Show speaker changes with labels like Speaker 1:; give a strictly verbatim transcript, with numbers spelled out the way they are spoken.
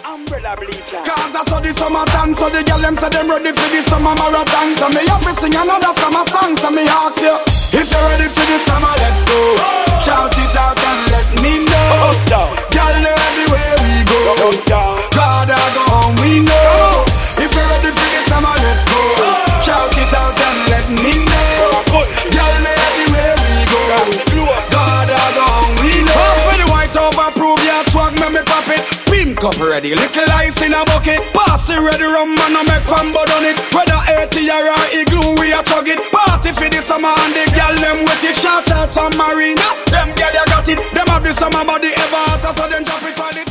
Speaker 1: Umbrella bleacher.
Speaker 2: Cause I saw the summer dance, so the girl them say them ready for the summer marathon. So me have to sing another summer song, so me ask you, if you're ready for the summer, let's go. Oh. Shout it out and let me know. Girl, know everywhere we go. Oh, God, I go home, we know. Oh. If you're ready for the summer, let's go. Oh. Shout it out and let me know. Girl, know everywhere we go. God, I go home, we know. Pass me the white over, prove your swag, make me pop it. Pink up ready, little ice in a bucket. Pass it ready, rum and I make fun but on it. Whether eighty or igloo, we a chug it. Party for the summer and the girl them with it. Shout out some marina, them girl you got it. Them have the summer body ever hotter, so them drop it for the